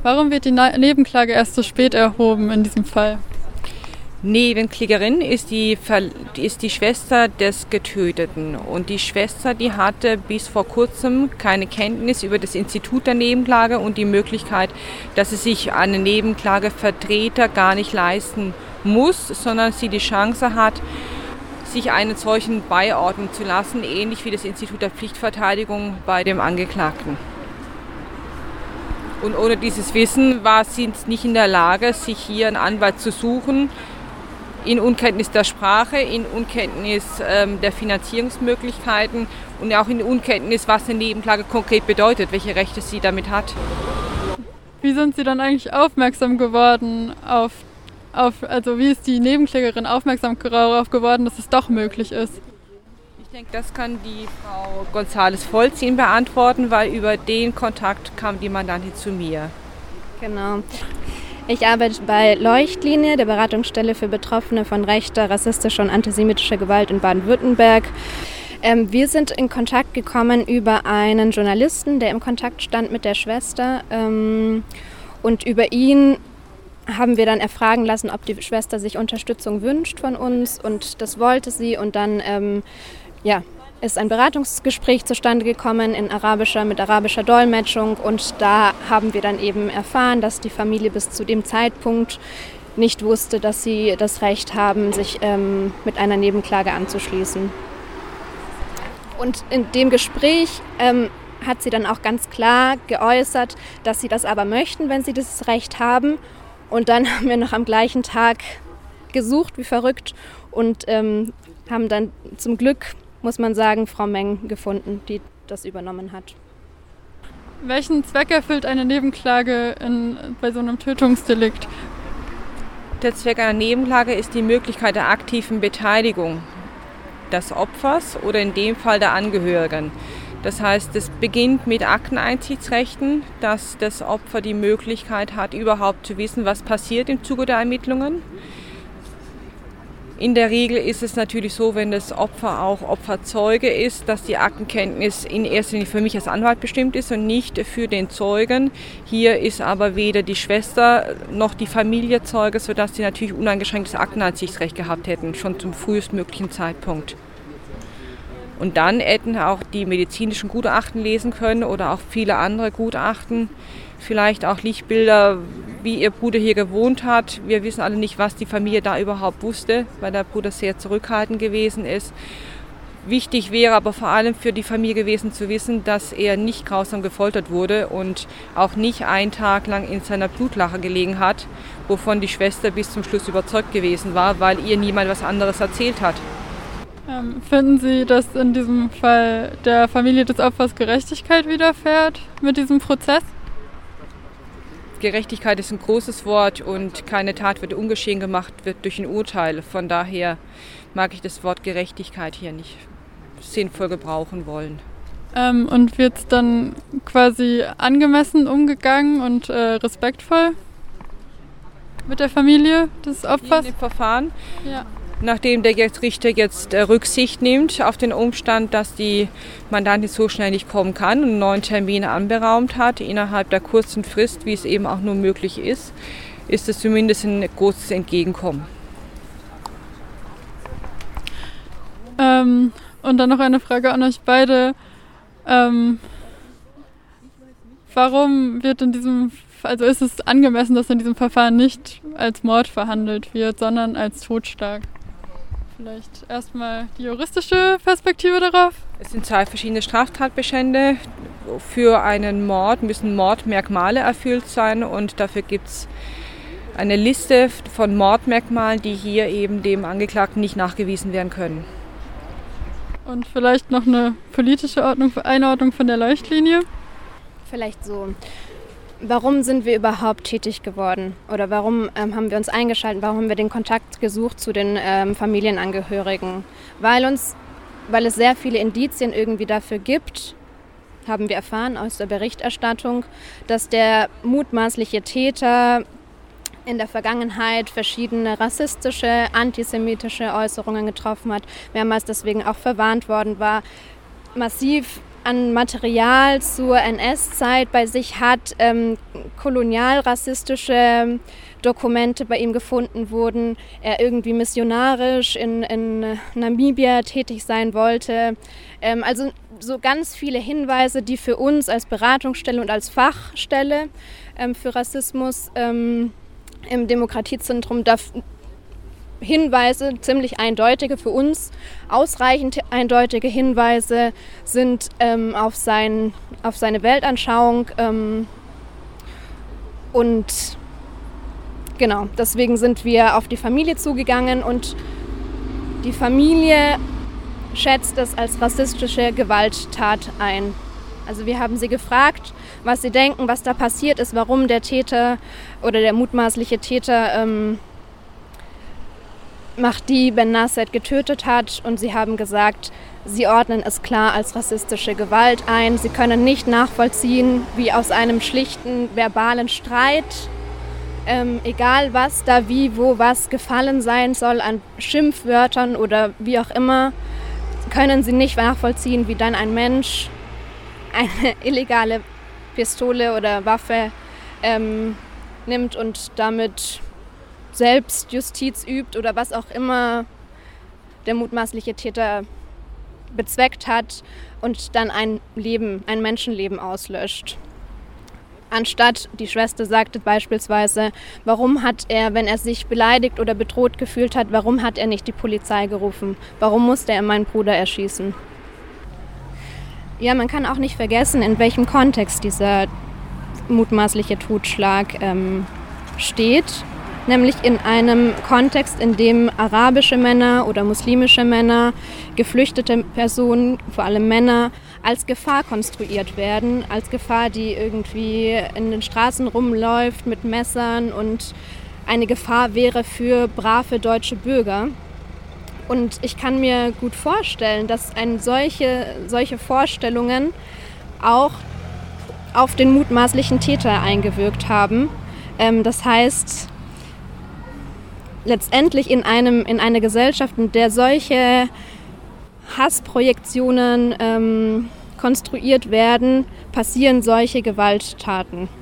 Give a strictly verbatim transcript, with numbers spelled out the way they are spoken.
Warum wird die Na- Nebenklage erst so spät erhoben in diesem Fall? Nebenklägerin ist die, Ver- ist die Schwester des Getöteten. Und die Schwester, die hatte bis vor kurzem keine Kenntnis über das Institut der Nebenklage und die Möglichkeit, dass sie sich einen Nebenklagevertreter gar nicht leisten muss, sondern sie die Chance hat, sich einen solchen beiordnen zu lassen, ähnlich wie das Institut der Pflichtverteidigung bei dem Angeklagten. Und ohne dieses Wissen war sie nicht in der Lage, sich hier einen Anwalt zu suchen, in Unkenntnis der Sprache, in Unkenntnis ähm, der Finanzierungsmöglichkeiten und auch in Unkenntnis, was eine Nebenklage konkret bedeutet, welche Rechte sie damit hat. Wie sind Sie dann eigentlich aufmerksam geworden auf, auf also wie ist die Nebenklägerin aufmerksam darauf geworden, dass es doch möglich ist? Ich denke, das kann die Frau González-Volz Ihnen beantworten, weil über den Kontakt kam die Mandantin zu mir. Genau. Ich arbeite bei Leuchtlinie, der Beratungsstelle für Betroffene von rechter, rassistischer und antisemitischer Gewalt in Baden-Württemberg. Ähm, wir sind in Kontakt gekommen über einen Journalisten, der im Kontakt stand mit der Schwester. Ähm, und über ihn haben wir dann erfragen lassen, ob die Schwester sich Unterstützung wünscht von uns. Und das wollte sie. Und dann ähm, ja, ist ein Beratungsgespräch zustande gekommen in arabischer, mit arabischer Dolmetschung. Und da haben wir dann eben erfahren, dass die Familie bis zu dem Zeitpunkt nicht wusste, dass sie das Recht haben, sich ähm, mit einer Nebenklage anzuschließen. Und in dem Gespräch ähm, hat sie dann auch ganz klar geäußert, dass sie das aber möchten, wenn sie dieses Recht haben. Und dann haben wir noch am gleichen Tag gesucht, wie verrückt, und ähm, haben dann zum Glück, muss man sagen, Frau Meng gefunden, die das übernommen hat. Welchen Zweck erfüllt eine Nebenklage in, bei so einem Tötungsdelikt? Der Zweck einer Nebenklage ist die Möglichkeit der aktiven Beteiligung des Opfers oder in dem Fall der Angehörigen. Das heißt, es beginnt mit Akteneinsichtsrechten, dass das Opfer die Möglichkeit hat, überhaupt zu wissen, was passiert im Zuge der Ermittlungen. In der Regel ist es natürlich so, wenn das Opfer auch Opferzeuge ist, dass die Aktenkenntnis in erster Linie für mich als Anwalt bestimmt ist und nicht für den Zeugen. Hier ist aber weder die Schwester noch die Familie Zeuge, sodass sie natürlich uneingeschränktes Akteneinsichtsrecht gehabt hätten, schon zum frühestmöglichen Zeitpunkt. Und dann hätten auch die medizinischen Gutachten lesen können oder auch viele andere Gutachten, vielleicht auch Lichtbilder, wie ihr Bruder hier gewohnt hat. Wir wissen alle nicht, was die Familie da überhaupt wusste, weil der Bruder sehr zurückhaltend gewesen ist. Wichtig wäre aber vor allem für die Familie gewesen zu wissen, dass er nicht grausam gefoltert wurde und auch nicht einen Tag lang in seiner Blutlache gelegen hat, wovon die Schwester bis zum Schluss überzeugt gewesen war, weil ihr niemand was anderes erzählt hat. Ähm, finden Sie, dass in diesem Fall der Familie des Opfers Gerechtigkeit widerfährt mit diesem Prozess? Gerechtigkeit ist ein großes Wort und keine Tat wird ungeschehen gemacht, wird durch ein Urteil. Von daher mag ich das Wort Gerechtigkeit hier nicht sinnvoll gebrauchen wollen. Ähm, und wird es dann quasi angemessen umgegangen und äh, respektvoll mit der Familie des Opfers? Hier in dem Verfahren? Ja. Nachdem der Richter jetzt Rücksicht nimmt auf den Umstand, dass die Mandantin so schnell nicht kommen kann und einen neuen Termin anberaumt hat, innerhalb der kurzen Frist, wie es eben auch nur möglich ist, ist es zumindest ein großes Entgegenkommen. Ähm, und dann noch eine Frage an euch beide. Ähm, warum wird in diesem, also ist es angemessen, dass in diesem Verfahren nicht als Mord verhandelt wird, sondern als Totschlag? Vielleicht erstmal die juristische Perspektive darauf. Es sind zwei verschiedene Straftatbestände. Für einen Mord müssen Mordmerkmale erfüllt sein und dafür gibt es eine Liste von Mordmerkmalen, die hier eben dem Angeklagten nicht nachgewiesen werden können. Und vielleicht noch eine politische Ordnung, Einordnung von der Leuchtlinie? Vielleicht so. Warum sind wir überhaupt tätig geworden? Oder warum ähm, haben wir uns eingeschaltet? Warum haben wir den Kontakt gesucht zu den ähm, Familienangehörigen? Weil uns, weil es sehr viele Indizien irgendwie dafür gibt, haben wir erfahren aus der Berichterstattung, dass der mutmaßliche Täter in der Vergangenheit verschiedene rassistische, antisemitische Äußerungen getroffen hat, mehrmals deswegen auch verwarnt worden war, massiv an Material zur N S-Zeit bei sich hat, ähm, kolonialrassistische Dokumente bei ihm gefunden wurden, er irgendwie missionarisch in, in Namibia tätig sein wollte. Ähm, also so ganz viele Hinweise, die für uns als Beratungsstelle und als Fachstelle ähm, für Rassismus ähm, im Demokratiezentrum darf, Hinweise, ziemlich eindeutige, für uns ausreichend eindeutige Hinweise sind ähm, auf, sein, auf seine Weltanschauung ähm, und genau, deswegen sind wir auf die Familie zugegangen und die Familie schätzt es als rassistische Gewalttat ein. Also wir haben sie gefragt, was sie denken, was da passiert ist, warum der Täter oder der mutmaßliche Täter ähm, Mahdi Ben Nasser getötet hat, und sie haben gesagt, sie ordnen es klar als rassistische Gewalt ein. Sie können nicht nachvollziehen, wie aus einem schlichten verbalen Streit, ähm, egal was da wie, wo, was gefallen sein soll an Schimpfwörtern oder wie auch immer, können sie nicht nachvollziehen, wie dann ein Mensch eine illegale Pistole oder Waffe ähm, nimmt und damit selbst Justiz übt oder was auch immer der mutmaßliche Täter bezweckt hat und dann ein Leben, ein Menschenleben auslöscht. Anstatt, die Schwester sagte beispielsweise, warum hat er, wenn er sich beleidigt oder bedroht gefühlt hat, warum hat er nicht die Polizei gerufen? Warum musste er meinen Bruder erschießen? Ja, man kann auch nicht vergessen, in welchem Kontext dieser mutmaßliche Totschlag ähm, steht. Nämlich in einem Kontext, in dem arabische Männer oder muslimische Männer, geflüchtete Personen, vor allem Männer, als Gefahr konstruiert werden, als Gefahr, die irgendwie in den Straßen rumläuft mit Messern und eine Gefahr wäre für brave deutsche Bürger. Und ich kann mir gut vorstellen, dass ein solche, solche Vorstellungen auch auf den mutmaßlichen Täter eingewirkt haben. Ähm, das heißt, letztendlich in, einem, in einer Gesellschaft, in der solche Hassprojektionen ähm, konstruiert werden, passieren solche Gewalttaten.